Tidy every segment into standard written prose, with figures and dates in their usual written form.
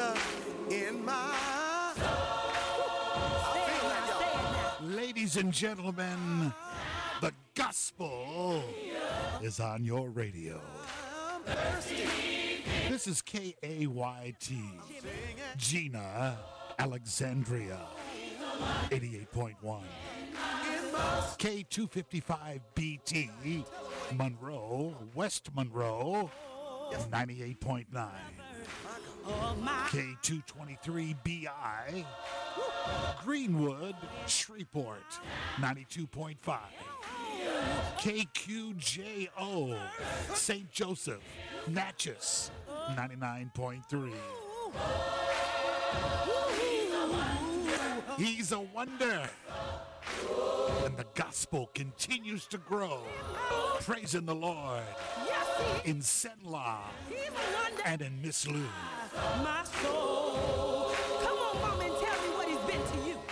in my Ladies and gentlemen, the gospel is on your radio. This is KAYT, Gina, Alexandria, 88.1. K255BT, Monroe, West Monroe, 98.9. K223BI, Greenwood, Shreveport, 92.5. KQJO, St. Joseph, Natchez, 99.3. He's a wonder. And the gospel continues to grow. Praising the Lord in Senla and in Miss Lou. My soul. Come on, mama, and tell me what he's been to you.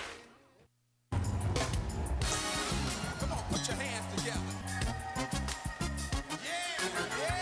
Come on, put your hands together. Yeah, yeah.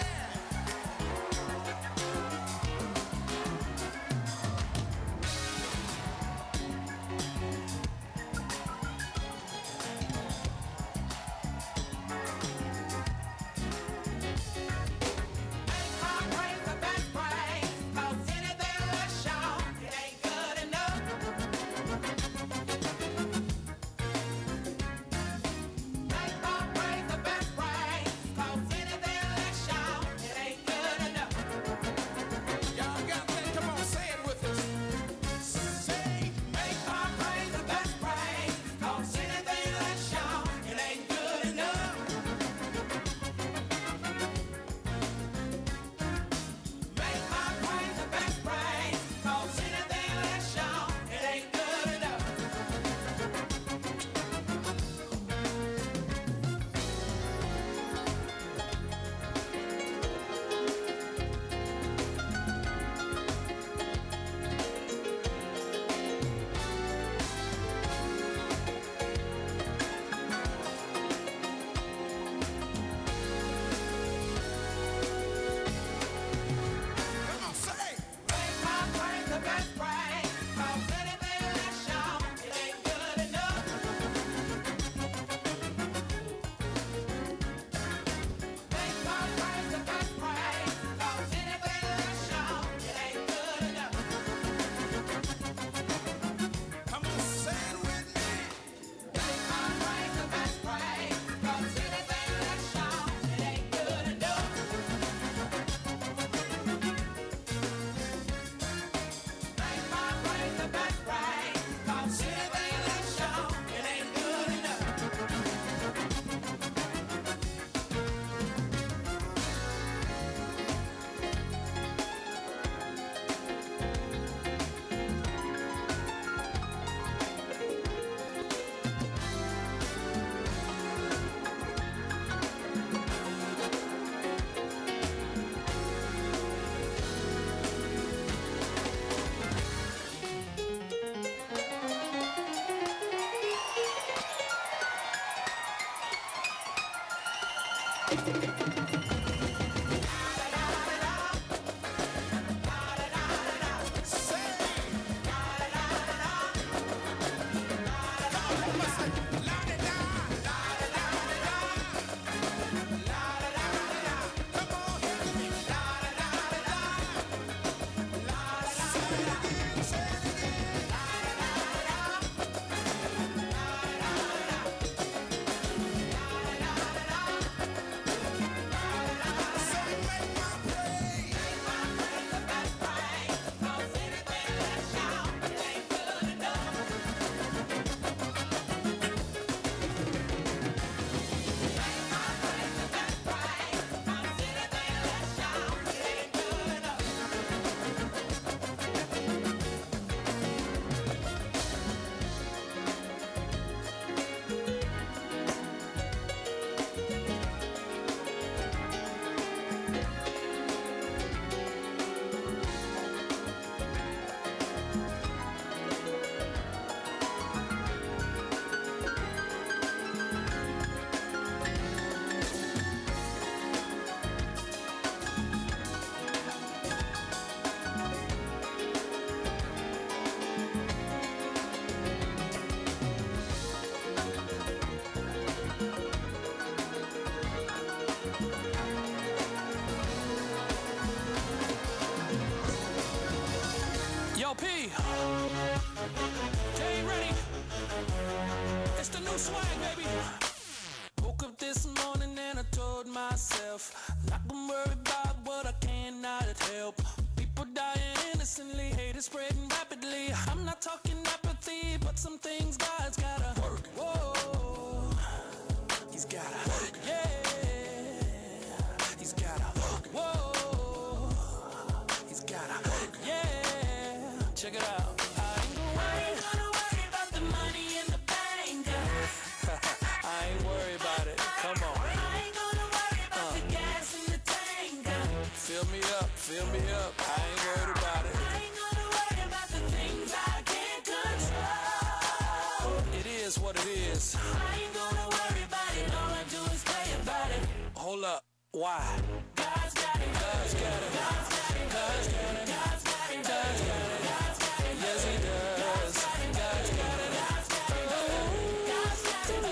swag, baby. Woke up this morning and I told myself, not gonna worry about what I cannot help. People dying innocently, hate is spreading rapidly. I'm not talking apathy, but some things God's gotta work. Whoa, He's gotta work. Yeah, He's gotta work. Whoa, He's gotta work. Yeah, check it out. I ain't gonna worry about the money in the bank. I ain't worried about it. Come on. I ain't gonna worry about the gas in the tank. Fill me up, fill me up. I ain't worried about it. I ain't gonna worry about the things I can't control. It is what it is. I ain't gonna worry about it. All I do is pray about it. Hold up. Why? God's got it. God's got it. God's got it. God's got it. God's got it. God's got it. God's got it. Yes, He does. God's got it. God's got it. God's got it. God's got it.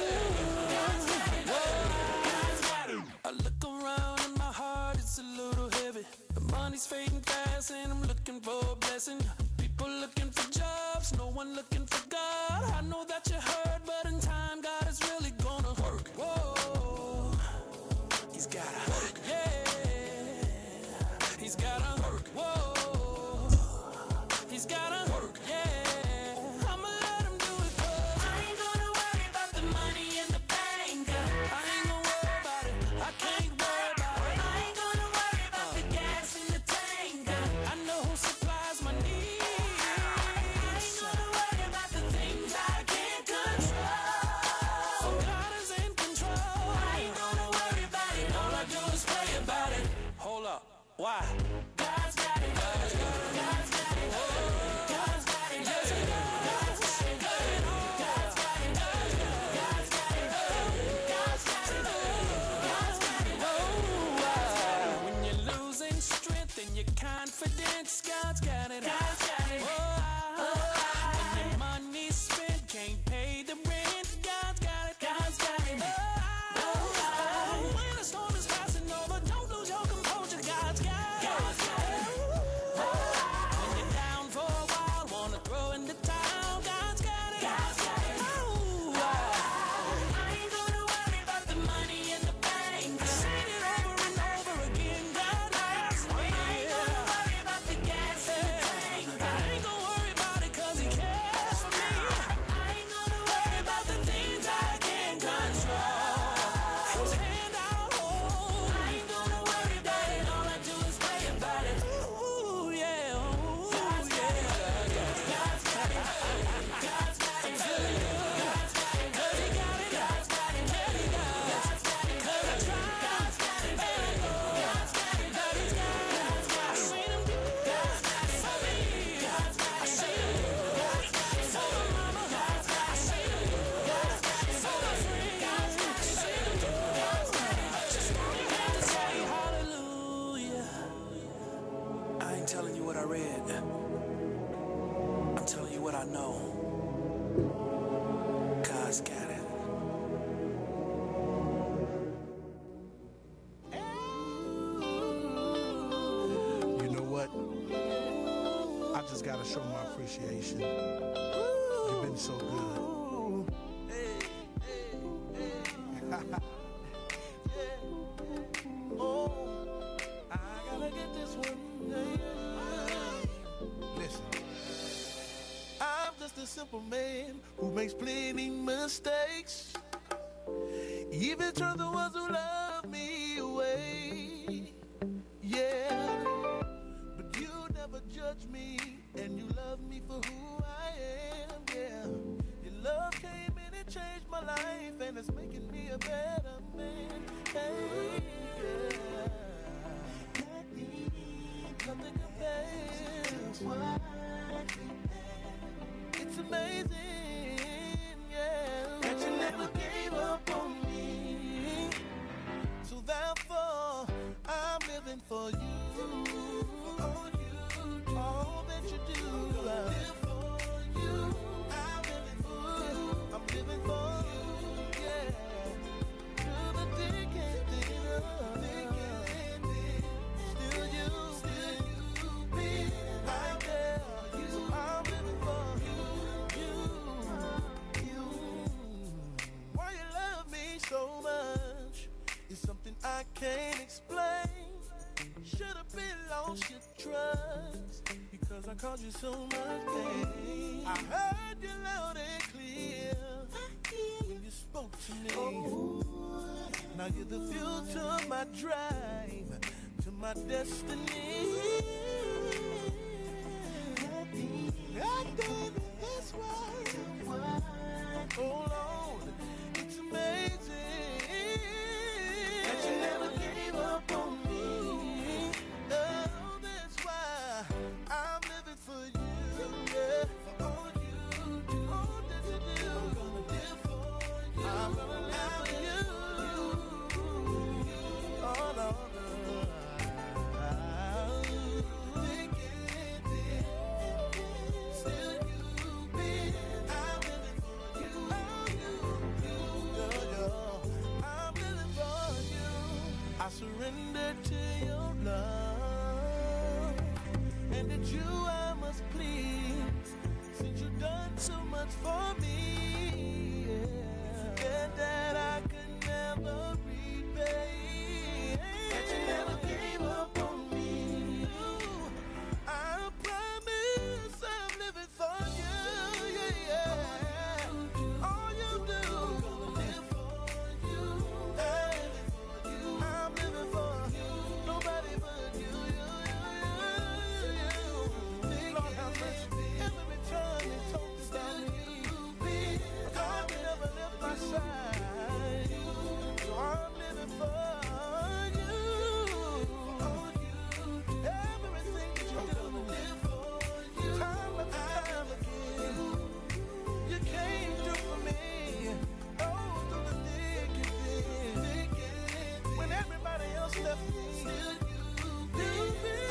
God's got it. I look around and my heart is a little heavy. The money's fading fast and I'm looking for a blessing. People looking for jobs, no one looking for God. I know that you heard, but in time God is really gonna work. Whoa, He's gotta work. Yeah, He's gotta work. Whoa, He's gotta work. Yeah, I'ma let Him do it. 'Cause I ain't gonna worry about the money in the bank. I ain't gonna worry about it. I can't worry about it. I ain't gonna worry about the gas in the tank. I know who supplies my needs. I ain't gonna worry about the things I can't control. So God is in control. I ain't gonna worry about it. All I do is pray about it. Hold up. Why? God's got it. God's got it. God's got it. God's got it. Yes, He does. God's got it. God's got it. God's got it. God's got it. God's got it. Oh, when you're losing strength and your confidence, God's got it. God's got it. When your money's spent, can't pay the rent, God's got it. God's got it. When the storm is passing over, don't lose your composure, God's got it. God's got it. When you're down for a while, wanna throw in the towel, God's got it. God's got it. I ain't gonna worry about the money in the bank. I said it over and over again, God knows. I ain't gonna worry about the gas in the tank. I ain't gonna worry about it 'cause He cares for me. I ain't gonna worry about the things I can't control. His hand I'll hold. I ain't gonna worry about it. All I do is pray about it. Ooh, yeah. Ooh, God's got it. God's got it. God's got it. I'm feeling good. God's got it. 'Cause He got it. God's got it. Yeah, He does. God's got it. 'Cause I tried. God's got it. And I know. God's got it. That He's got it. God's got it. I seen Him do it. God's got it. For me. God's got it. I seen Him do it. God's got it. For my mama. God's got it. I seen Him do it. God's got it. For my friend. God's got it. I seen Him do it. God's got it. Just want you to say hallelujah. I ain't telling you what I read. I'm telling you what I know. God's got it. You know what? I just gotta show my appreciation. You've been so good. Oh, I gotta get this one. Listen, I'm just a simple man who makes plenty mistakes. Even turn the ones who love me away. Yeah, but you never judge me, and you love me for who I am. Yeah, your love came in and changed my life, and it's making me a better man. Hey, yeah, nothing compares. It's amazing, yeah, that you never gave up on me. So therefore, I'm living for you. All that you do, I live for you. I'm living for you. I'm living for you, yeah. I can't explain. Should've been lost your trust because I caused you so much pain. I heard you loud and clear when you spoke to me. Oh, now you're the fuel to my drive, to my destiny. I did this why. Hold on, it's amazing that you never gave up on me. Oh, that's why I'm living for you. Yeah, for all you do, all that you do. I'm gonna live for you. I'm gonna live for you. Oh, no, no. Still you been. I'm living for you. I'm living for you. I surrender to your love, and that you I must please, since you've done so much for me. Yeah, that I could never repay, that you never gave up on me. I promise I'm living for you. Yeah, yeah. All you do, I'm gonna live for you. I'm living for you. Nobody but you. Lord have mercy. Every time you talk about me, God never left my side. So I'm living for you. Everything that you do, time after time again. You came through for me. Oh, through the thick and thin. When everybody else left me, you've been.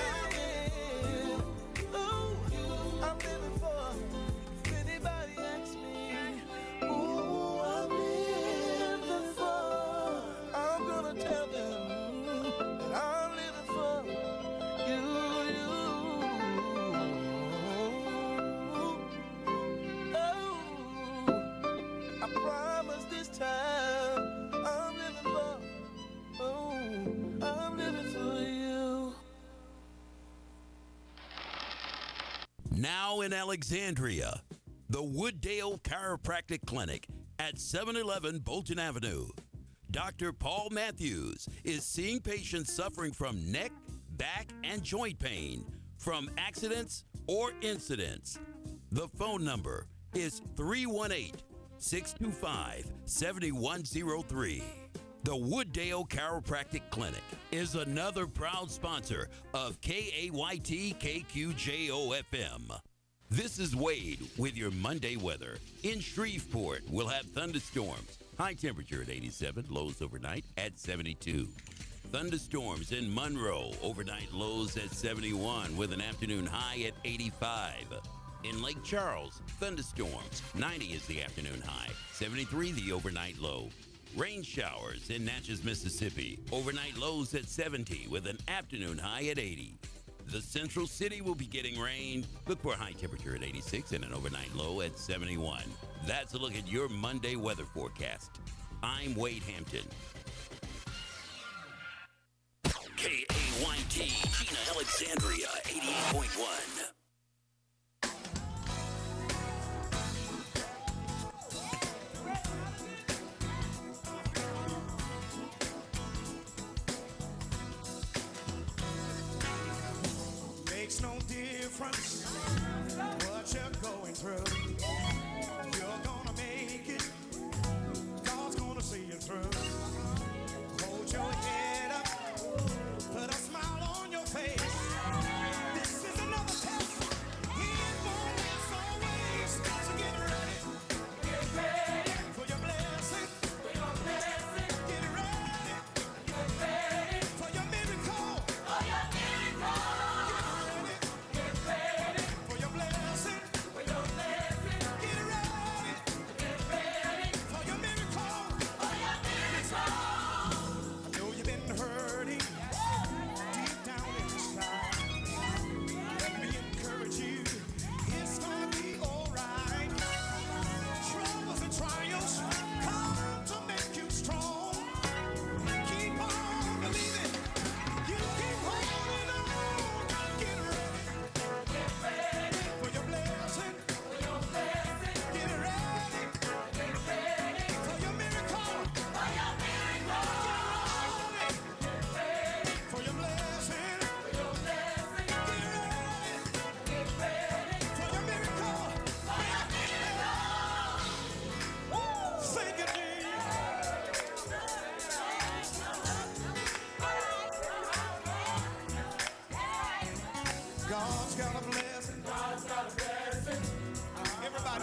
Oh, I'm living for. If anybody asks me, who I'm living for, I'm gonna tell them that I'm living for you. Oh, I promise this time I'm living for. Oh, I'm living for you. Now in Alexandria, the Wooddale Chiropractic Clinic at 711 Bolton Avenue. Dr. Paul Matthews is seeing patients suffering from neck, back, and joint pain from accidents or incidents. The phone number is 318-625-7103. The Wooddale Chiropractic Clinic is another proud sponsor of KAYT KQJO FM. This is Wade with your Monday weather. In Shreveport, we'll have thunderstorms. High temperature at 87, lows overnight at 72. Thunderstorms in Monroe, overnight lows at 71 with an afternoon high at 85. In Lake Charles, thunderstorms, 90 is the afternoon high, 73 the overnight low. Rain showers in Natchez, Mississippi, overnight lows at 70 with an afternoon high at 80. The Central City will be getting rain. Look for a high temperature at 86 and an overnight low at 71. That's a look at your Monday weather forecast. I'm Wade Hampton. KAYT, Gina Alexandria, 88.1. Makes no difference what you're going through. You're gonna make it. God's gonna see you through. Hold your head up. Put a smile on your face. This is another test. It won't last always. So get ready. Get ready for your blessing. For your blessing. Get ready. Get ready for your miracle. For your miracle. Get ready.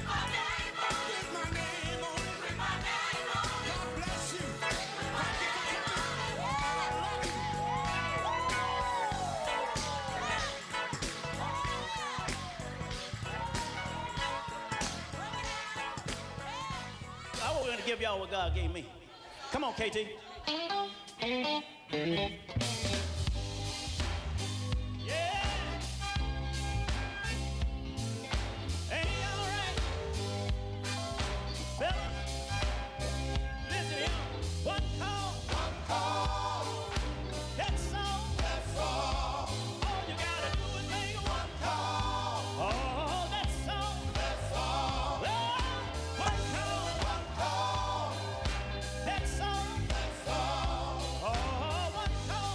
With my name on it. God bless you. Thank you for coming. I love you. I was going to give y'all what God gave me. Come on, KT. Yeah. Ain't he all right? Fellas, listen here. One call. That's all. All you gotta do is make one call. Oh, that's all. Oh, one call. That's all. Oh, one call.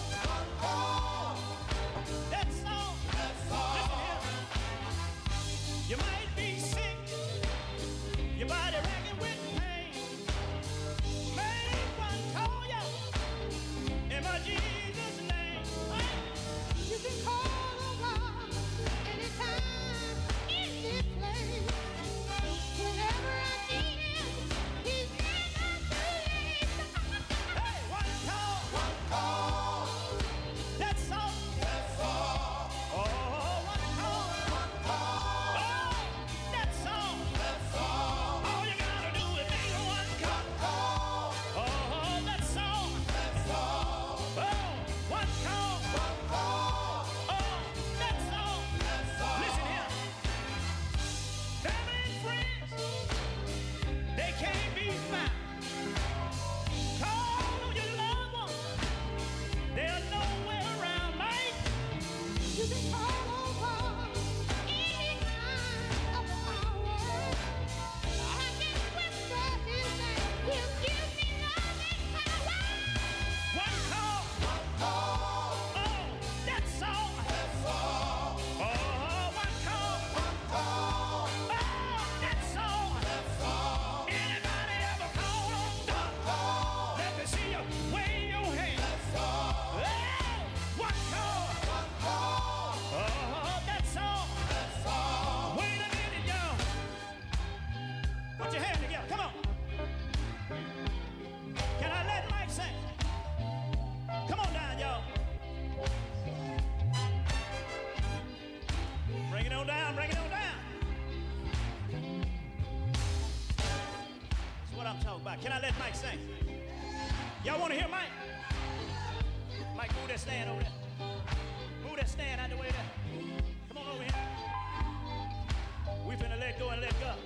Mike sing. Y'all want to hear Mike? Mike, move that stand over there. Move that stand out the way there. Come on over here. We finna let go and let go.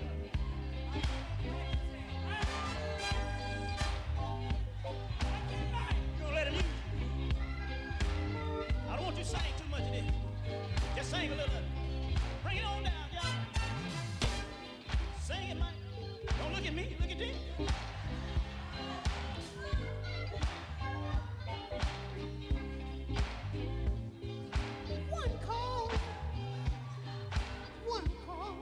You gonna let him use you? I don't want you to sing too much of this. Just sing a little of it. Bring it on down, y'all. Sing it, Mike. Don't look at me, look at them. One call, one call,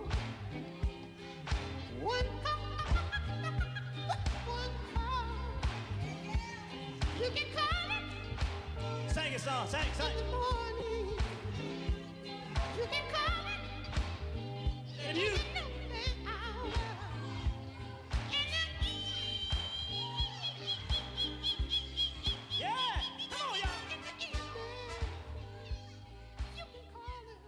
one call, one call. You can call it Sing a song, sing, in sing. the morning. You can call it And you, in the noonday hour. In the yeah, come on, y'all. in the evening. You can call it.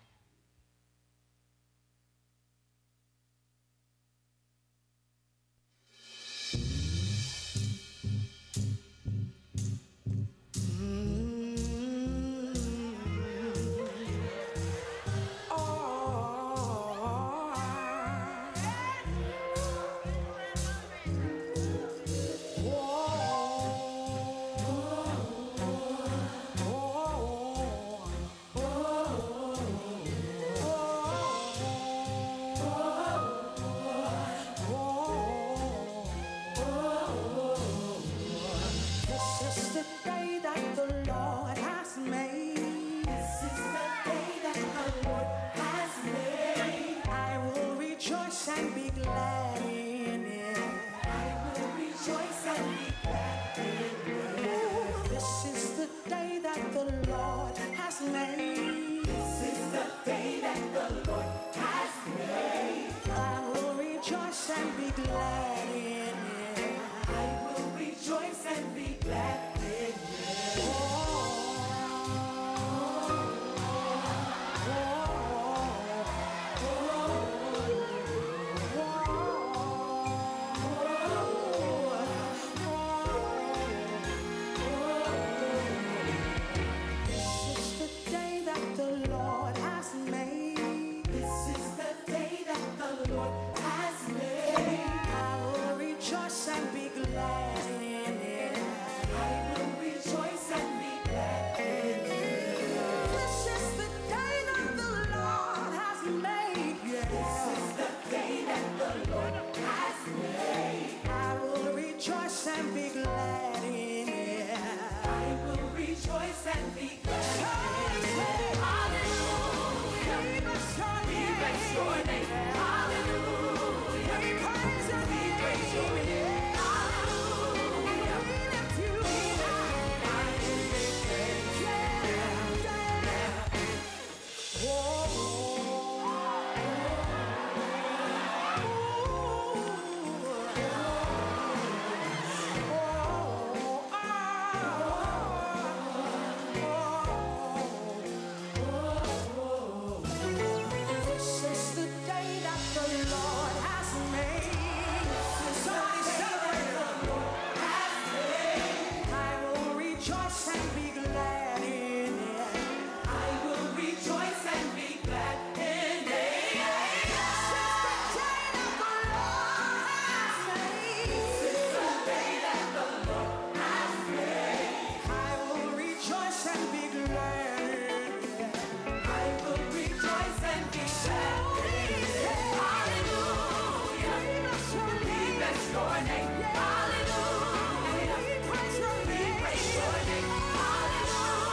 This is the day that the Lord has made. This is the day that the Lord has made. I will rejoice and be glad in it. I will rejoice and be glad in it. This is the day that the Lord has made. This is the day that the Lord has made. I will rejoice and be glad in it. I will rejoice and be glad in it. This is the day that the Lord has made. This is the day that the Lord has made. I will rejoice and be glad in it. I will rejoice and be glad in it. This is the day that the Lord has made. This is the day that the Lord has made. I will rejoice and be glad in it. I will rejoice and be glad in it. Hallelujah. We bless your name. Hallelujah. We praise your name. We praise your name. Hallelujah. We lift you high. Yeah, yeah. This is the day that the Lord has made. Somebody celebrate the Lord has made. I will rejoice and be glad in it. I will rejoice and be glad in it. This is the day that the Lord has made. This is the day that the Lord has made. I will rejoice and be glad in it. I will rejoice and be glad in it. Hallelujah. We bless your name. Hallelujah. We praise your name. Hallelujah.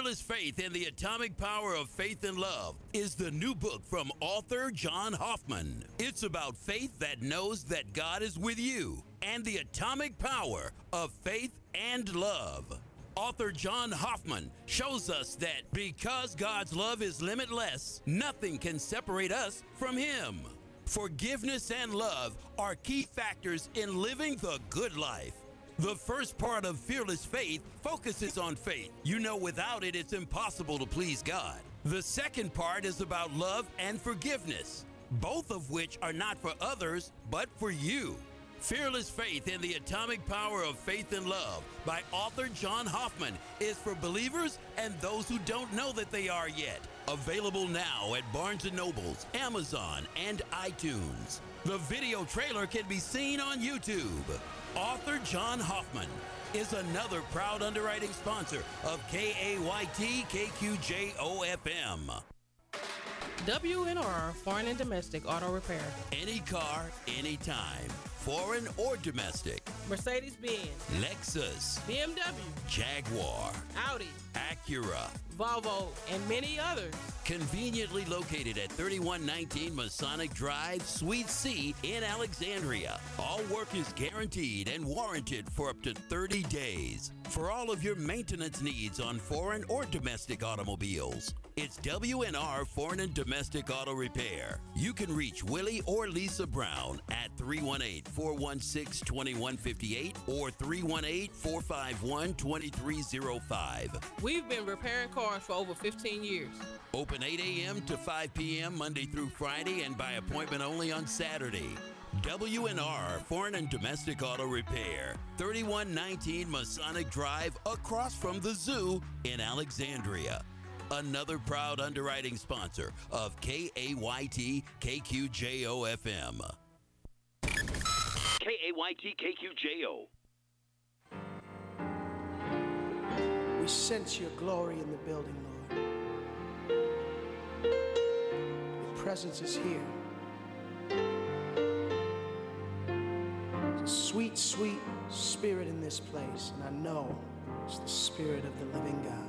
Fearless Faith and the Atomic Power of Faith and Love is the new book from author John Hoffman. It's about faith that knows that God is with you and the atomic power of faith and love. Author John Hoffman shows us that because God's love is limitless, nothing can separate us from Him. Forgiveness and love are key factors in living the good life. The first part of Fearless Faith focuses on faith. You know, without it, it's impossible to please God. The second part is about love and forgiveness, both of which are not for others, but for you. Fearless Faith and the Atomic Power of Faith and Love by author John Hoffman is for believers and those who don't know that they are yet. Available now at Barnes & Noble's, Amazon, and iTunes. The video trailer can be seen on YouTube. Author John Hoffman is another proud underwriting sponsor of KAYT KQJO FM. WNR Foreign and Domestic Auto Repair. Any car, anytime. Foreign or domestic. Mercedes-Benz, Lexus, BMW, Jaguar, Audi, Acura, Volvo, and many others. Conveniently located at 3119 Masonic Drive, Suite C in Alexandria. All work is guaranteed and warranted for up to 30 days. For all of your maintenance needs on foreign or domestic automobiles, it's WNR Foreign and Domestic Auto Repair. You can reach Willie or Lisa Brown at 318-416-2158 or 318-451-2305. We've been repairing cars for over 15 years. Open 8 a.m. to 5 p.m. Monday through Friday and by appointment only on Saturday. WNR Foreign and Domestic Auto Repair, 3119 Masonic Drive across from the zoo in Alexandria. Another proud underwriting sponsor of KAYT KQJO FM. KAYT KQJO. We sense your glory in the building, Lord. Your presence is here. There's a sweet, sweet spirit in this place, and I know it's the Spirit of the living God.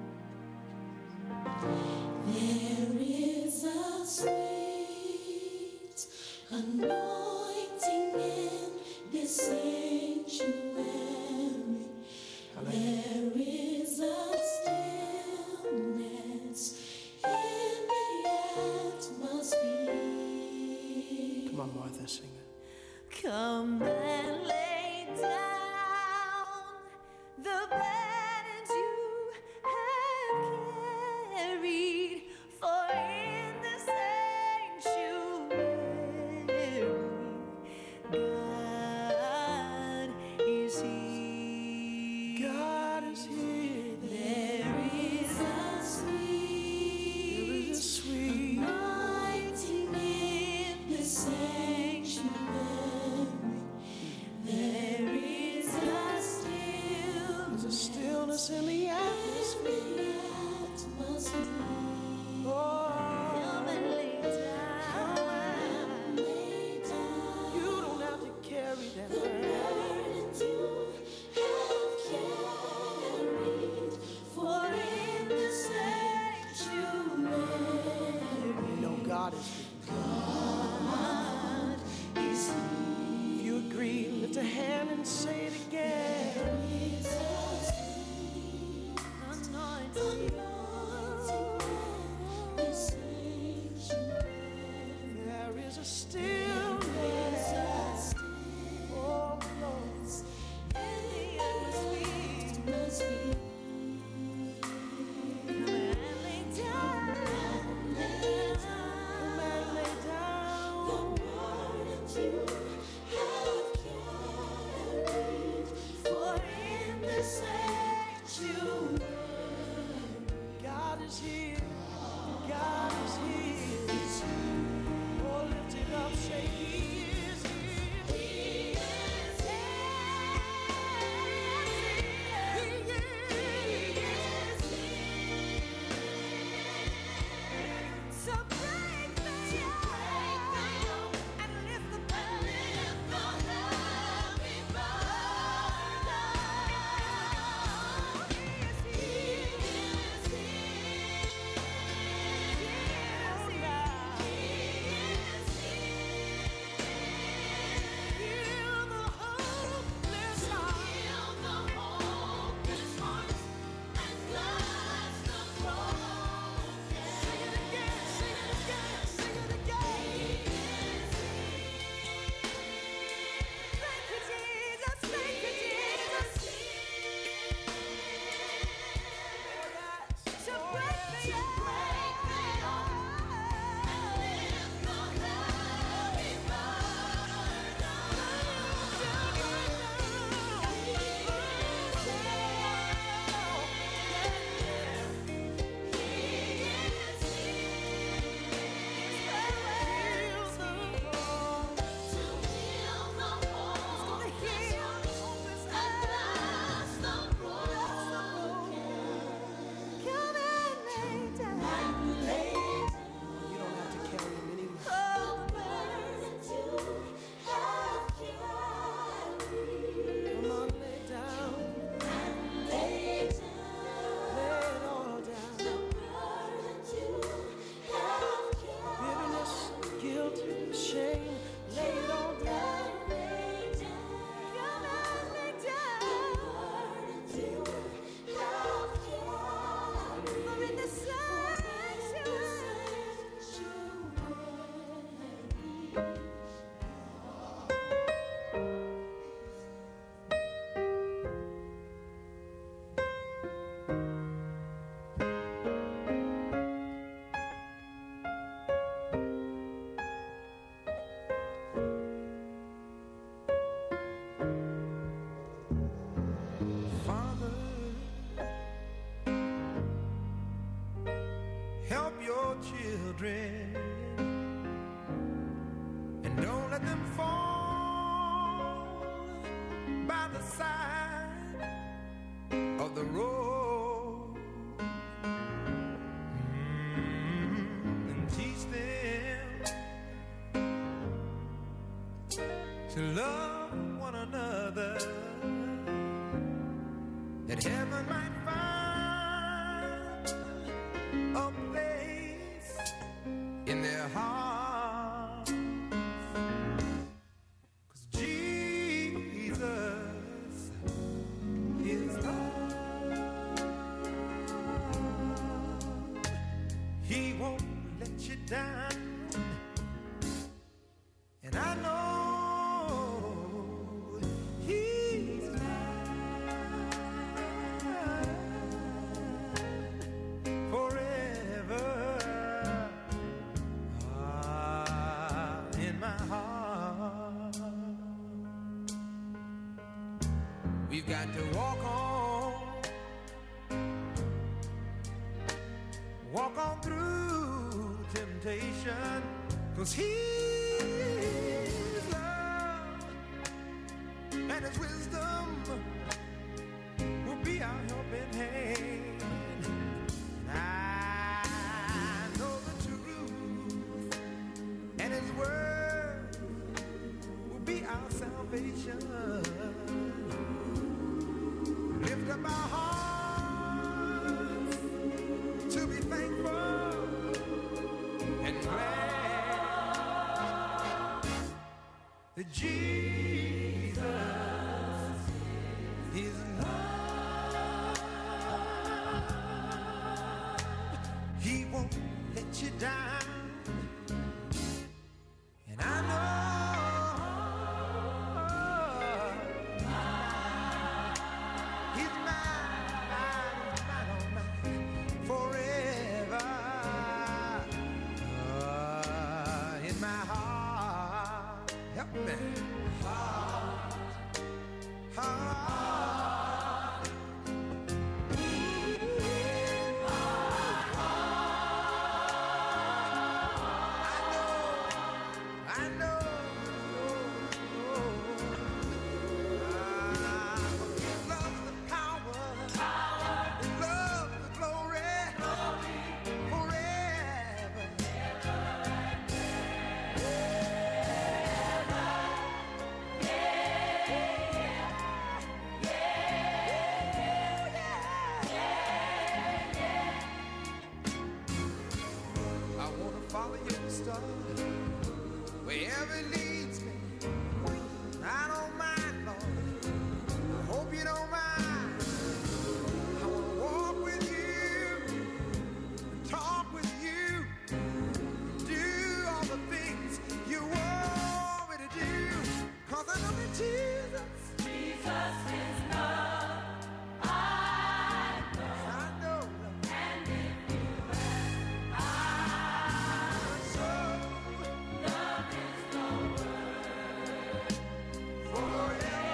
There is a sweet anointing in this sanctuary. There is a stillness in the atmosphere. Come on, Martha, sing it. Come and lay down the burdens you have carried, for in the sanctuary, God is here. God is here. There is a sweet anointing in the sanctuary. There is a stillness in the atmosphere. Oh, come and lay down. You don't have to carry that burden. You have carried, for in the sanctuary, You know God is here. God is here. If you agree, lift a hand and say it again. There is a anointing in this sanctuary. There is a stillness. Oh, Lord. In the atmosphere. Come and lay down. Come and lay down. The burdens you have carried. children, and don't let them fall by the side of the road. And teach them to love one another, that heaven might find a place in their hearts. 'Cause Jesus is love. He won't let you down, and I know He's forever in my heart. We've got to walk on through temptation, 'cause His love and His wisdom will be our helping hand. I know the truth, and His word will be our salvation. Lift up our hearts to be thankful and glad that Jesus is love. He won't let you down, and I know He's mine, forever in my heart. Help me. Heart. I know. His love's the power. His love's the glory. Forever. I wanna follow your star wherever it leads me. I don't mind, Lord. I hope you don't mind. I wanna walk with you, talk with you, do all the things you want me to do. 'Cause I know that Jesus is love. I know, Lord. And if you so love is the word forever.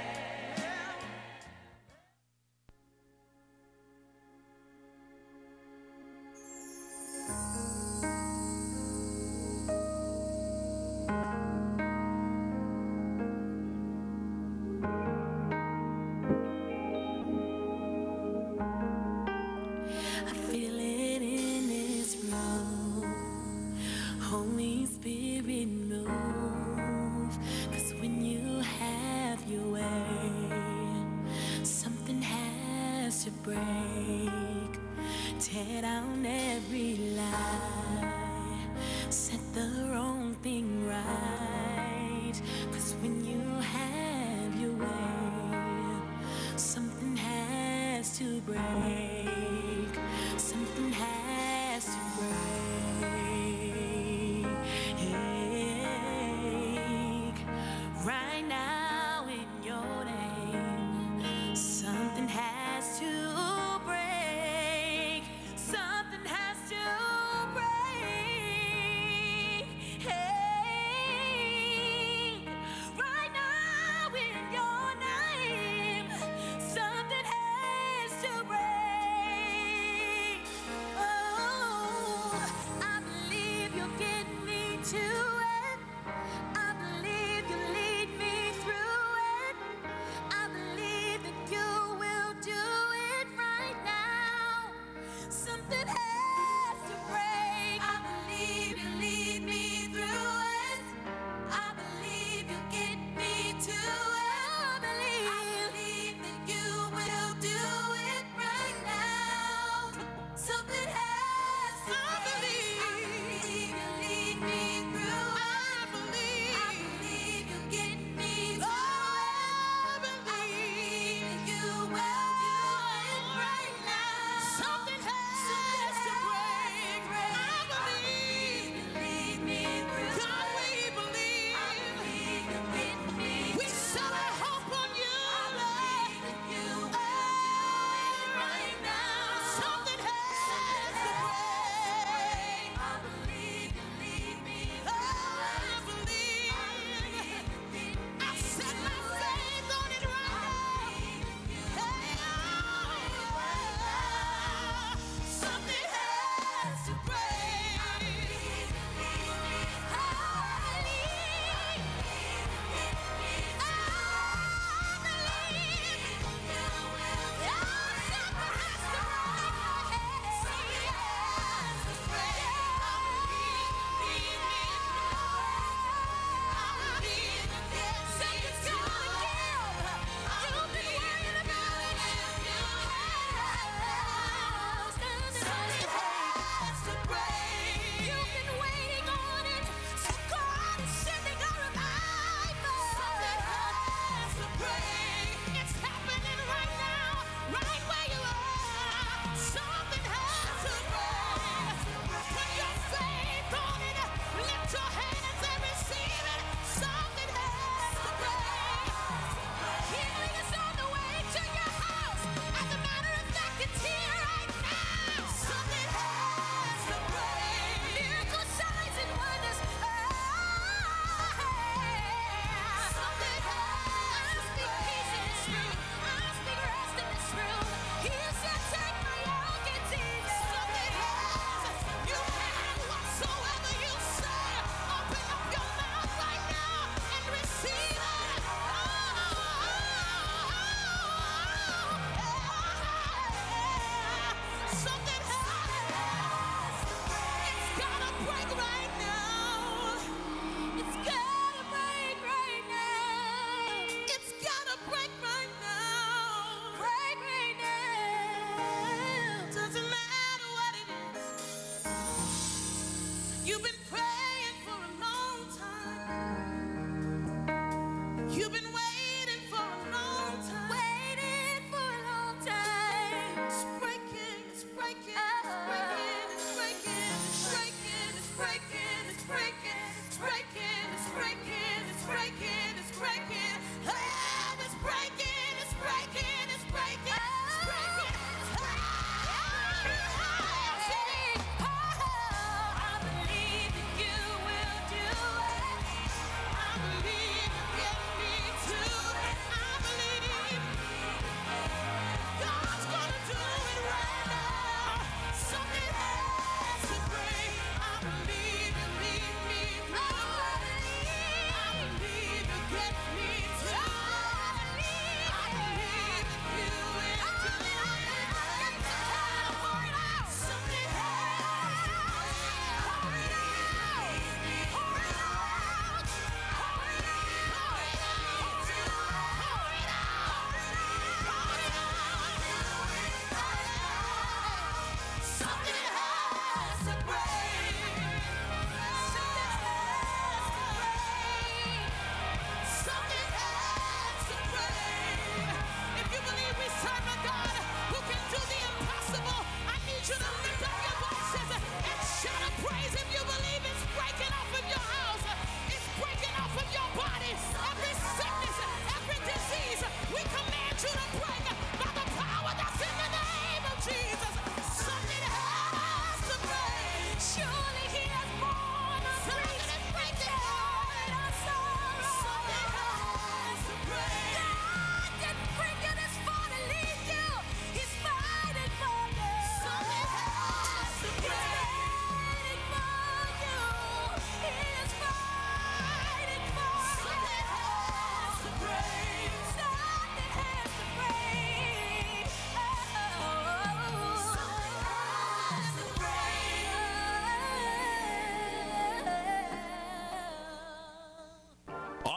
I feel it in this room. Holy Spirit move. 'Cause when you have your way, something has to break. Tear down every lie, set the wrong thing right. 'Cause when you have your way, something has to break. Something has to break. Yeah.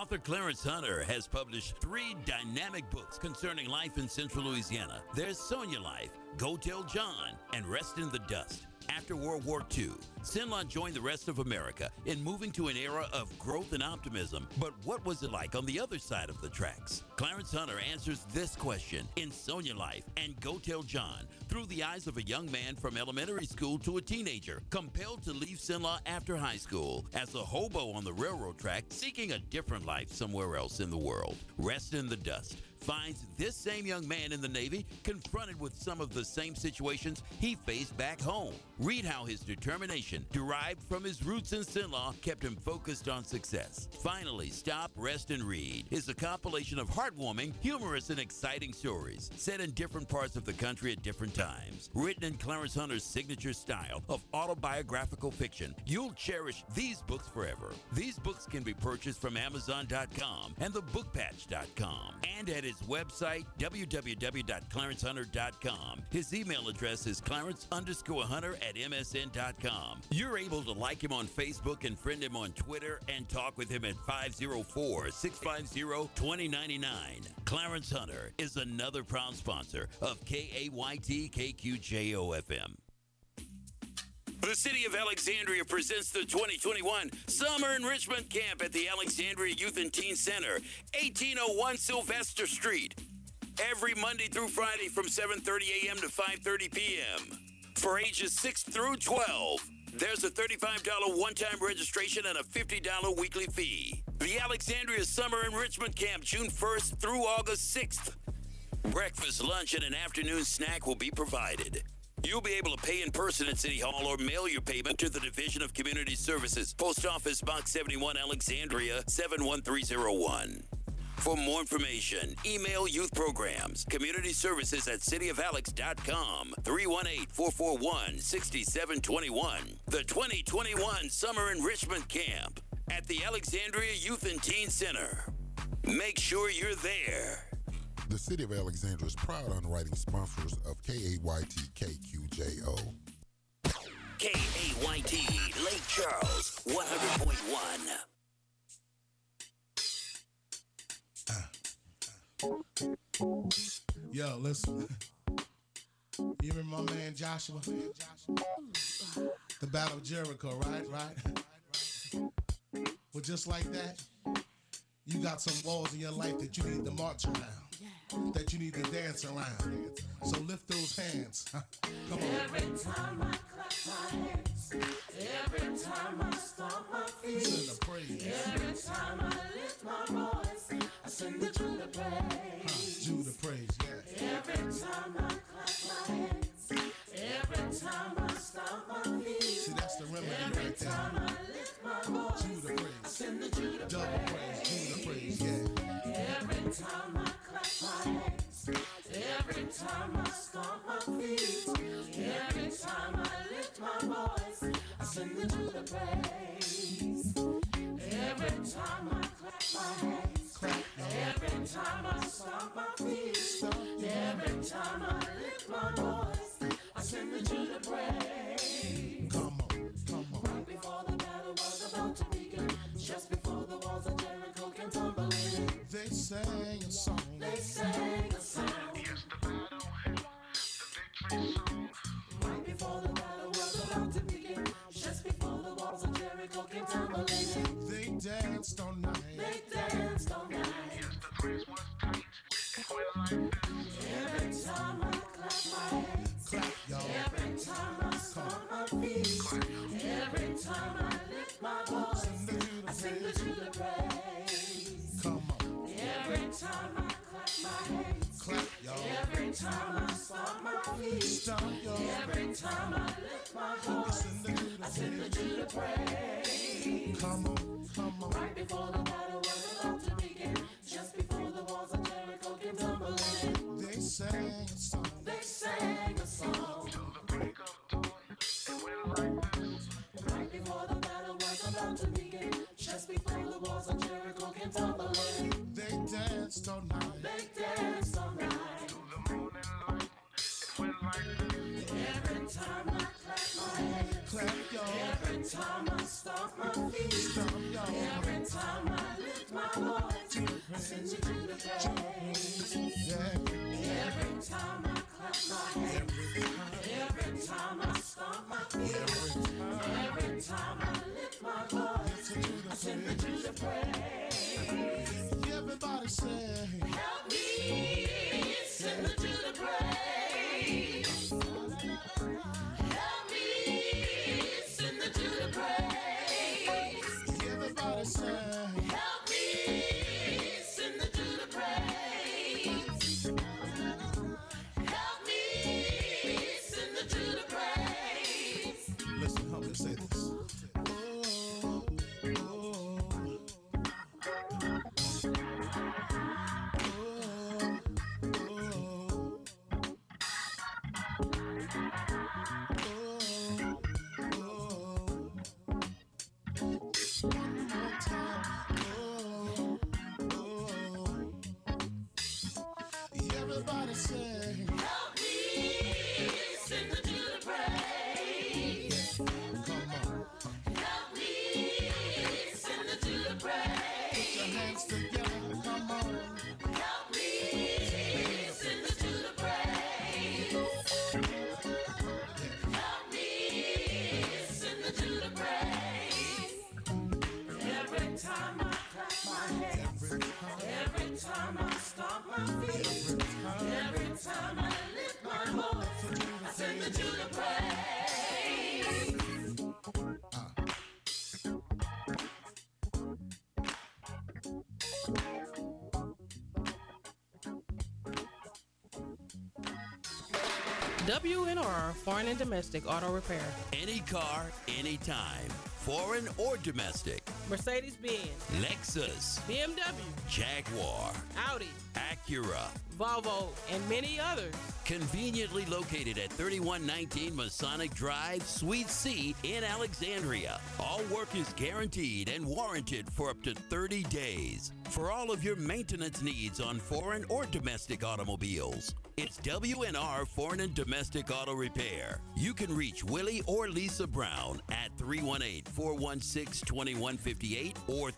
Author Clarence Hunter has published 3 dynamic books concerning life in Central Louisiana. There's Sonia Life, Go Tell John, and Rest in the Dust. After World War II, Cenla joined the rest of America in moving to an era of growth and optimism. But what was it like on the other side of the tracks? Clarence Hunter answers this question in Sonia Life and Go Tell John through the eyes of a young man from elementary school to a teenager, compelled to leave Cenla after high school as a hobo on the railroad track, seeking a different life somewhere else in the world. Rest in the Dust finds this same young man in the Navy confronted with some of the same situations he faced back home. Read how his determination, derived from his roots in Cenla, kept him focused on success. Finally, Stop, Rest, and Read is a compilation of heartwarming, humorous, and exciting stories set in different parts of the country at different times. Written in Clarence Hunter's signature style of autobiographical fiction, you'll cherish these books forever. These books can be purchased from Amazon.com and thebookpatch.com and at his website, www.clarencehunter.com. His email address is clarence_hunter@msn.com. You're able to like him on Facebook and friend him on Twitter and talk with him at 504-650-2099. Clarence Hunter is another proud sponsor of KAYT KQJO FM. The City of Alexandria presents the 2021 Summer Enrichment Camp at the Alexandria Youth and Teen Center, 1801 Sylvester Street. Every Monday through Friday from 7:30 a.m. to 5:30 p.m. For ages 6 through 12. There's a $35 one-time registration and a $50 weekly fee. The Alexandria Summer Enrichment Camp, June 1st through August 6th. Breakfast, lunch, and an afternoon snack will be provided. You'll be able to pay in person at City Hall or mail your payment to the Division of Community Services, Post Office Box 71, Alexandria, 71301. For more information, email Youth Programs, Community Services at cityofalex.com, 318-441-6721. The 2021 Summer Enrichment Camp at the Alexandria Youth and Teen Center. Make sure you're there. The City of Alexandria is proud underwriting sponsors of KAYT KQJO. KAYT, Lake Charles, 100.1. Yo, listen. You remember my man Joshua? The Battle of Jericho, right? Well, just like that, you got some walls in your life that you need to march around, that you need to dance around. So lift those hands. Come on. Every time I clap my hands, every time I stomp my feet, every time I lift my voice, I sing the Judah praise. Judah praise, yeah. Every time I clap my hands, every time I stomp my feet, see, that's the remedy every right there. time I lift my voice, Judah praise. I sing the Judah Double praise. Judah praise, yeah. Every time I clap my hands, every time I stomp my feet, every time I lift my voice, I sing the Judah praise. Every time I clap my hands, every time I stomp my feet, every time I lift my voice, I sing the Judah praise. Come on. Right before the battle was about to begin, just before the walls of Jericho came tumbling in, They sang a song. they sang a song. Yes, the battle, the victory song. Right before the battle was about to begin, just before the walls of Jericho came tumbling in, They danced all night. they danced all night. Yes, the praise was tight. It went like this. Every time I clap my hands, Clap, y'all. every time I stomp my feet, every time I lift my voice, I sing the Judah praise. Come on. Every time I clap my hands, Clap, y'all. every time I stomp my feet, Stomp, y'all. every time I lift my voice, I sing the Judah praise. Come on. Right before the battle was about to begin, just before the walls of Jericho came tumbling in, They sang a song. they sang a song. Till the break of dawn. It went like this. Right before the battle was about to begin, just before the walls of Jericho came tumbling in, They danced all night. they danced all night. Till the morning light. It went like this. Every time I clap my hands, Clap, y'all. every time I stomp my feet, Stomp, y'all. every time I lift my my voice, I send you to the praise. Every time I clap my hands, every time I stomp my feet, every time I lift my voice, I send you to the praise. Everybody say, help me send you to the praise. Help me send you to the praise. Everybody say, help me send you to the praise. Help me send you to the praise. Listen, help me say this. Everybody say, help me send you to the praise. come on. Help me send you to the praise. Put your hands together, come on. Help me send you to the praise. Help me send you to the praise. Every time I clap my hands, every time I stomp my feet, every time I lift my voice, I send you to the praise. WNR Foreign and Domestic Auto Repair. Any car, anytime. Foreign or domestic. Mercedes-Benz, Lexus, BMW, Jaguar, Audi, Acura, Volvo, and many others. Conveniently located at 3119 Masonic Drive, Suite C in Alexandria. All work is guaranteed and warranted for up to 30 days. For all of your maintenance needs on foreign or domestic automobiles, it's WNR Foreign and Domestic Auto Repair. You can reach Willie or Lisa Brown at 318-416-2158 or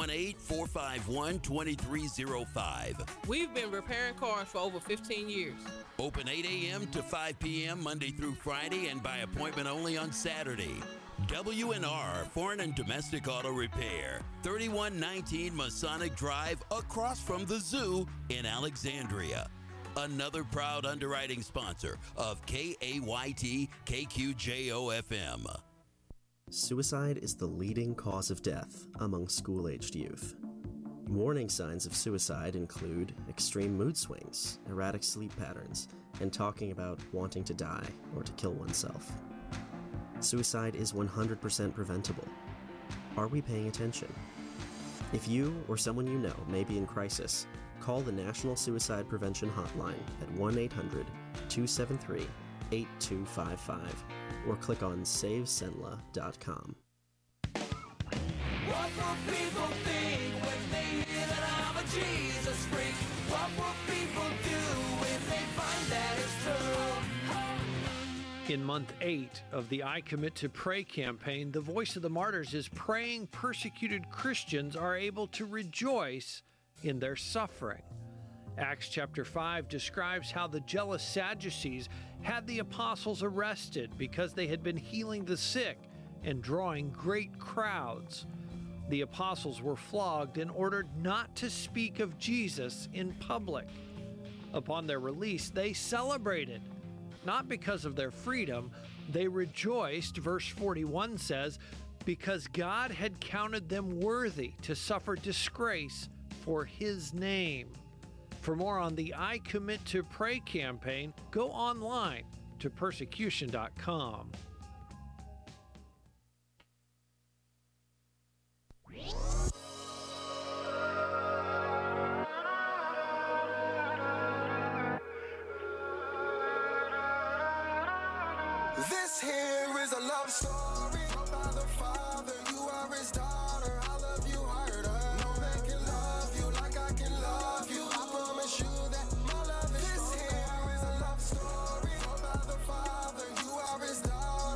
318-451-2305. We've been repairing cars for over 15 years. Open 8 a.m. to 5 p.m. Monday through Friday and by appointment only on Saturday. WNR Foreign and Domestic Auto Repair, 3119 Masonic Drive, across from the zoo in Alexandria. Another proud underwriting sponsor of KAYT KQJO FM. Suicide is the leading cause of death among school-aged youth. Warning signs of suicide include extreme mood swings, erratic sleep patterns, and talking about wanting to die or to kill oneself. Suicide is 100% preventable. Are we paying attention? If you or someone you know may be in crisis, call the National Suicide Prevention Hotline at 1-800-273-8255 or click on SaveSenla.com. What will people think when they hear that I'm a Jesus freak? What will people do when they find that it's true? In month 8 of the I Commit to Pray campaign, the Voice of the Martyrs is praying persecuted Christians are able to rejoice in their suffering. Acts chapter 5 describes how the jealous Sadducees had the apostles arrested because they had been healing the sick and drawing great crowds. The apostles were flogged and ordered not to speak of Jesus in public. Upon their release, they celebrated. Not because of their freedom, they rejoiced, verse 41 says, because God had counted them worthy to suffer disgrace for His name. For more on the I Commit to Pray campaign, go online to persecution.com. This here is a love story by the Father. You are His daughter. I love you harder. No man can love you like I can love you. I promise you that my love is this here is a love story by the Father. You are His daughter.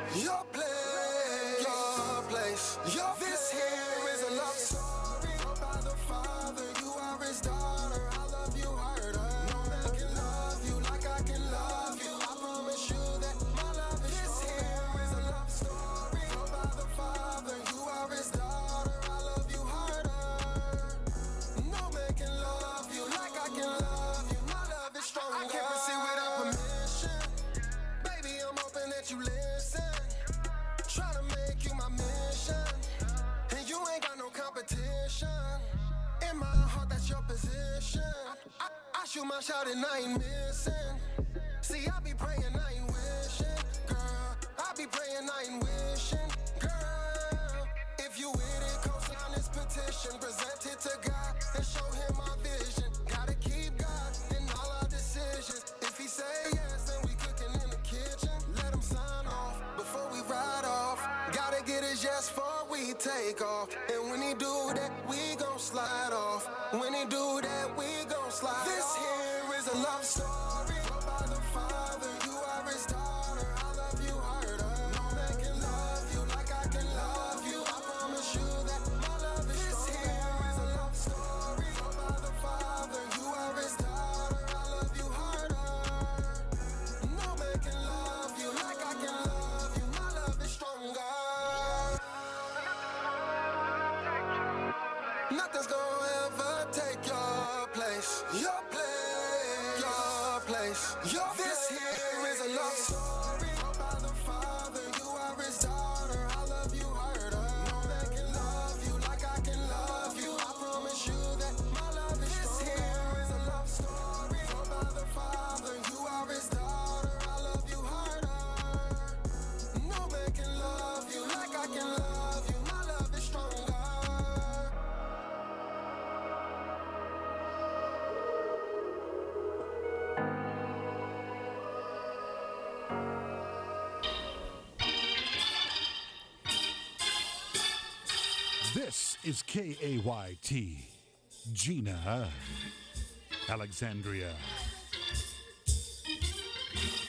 your place, your place. This here is a love story by the Father. You are his daughter. I love you harder. No man can love you like I can love you. I promise you that my love is this here is a love story by the Father. You are his daughter. I love you harder. No man can love you like I can love you. My love is stronger. I can't proceed without permission. Baby, I'm hoping that you listen. Try to make you my mission. And you ain't got no competition. In my heart, that's your position. I shoot my shot and I ain't missing. See, I be praying, I ain't wishing. Girl, I be praying, I ain't wishing. Girl, if you with it, co-sign this petition. Present it to God and show him my vision. Gotta keep God in all our decisions. If he say yes, then we cooking in the kitchen. Let him sign off before we ride off. Gotta get his yes before we take off. And when he do that, we gon' slide off. When he do that, we gon' slide this off. This here is a love story by the Father. You are his daughter. I love you harder. No man can love you like I can love you. I promise you that my love is this here is a love story by the Father. You are his daughter. I love you harder. No man can love you like I can love you. My love is stronger. Nothing's gonna ever take your place. Your place. Your place. Your this here is a love story by the Father. You are his daughter. I love you harder. No man can love you like I can love you. I promise you that my love is this here is a love story by the Father. You are his daughter. I love you harder. No man can love you like I can love you. My love is stronger. This is KAYT, Gina, Alexandria.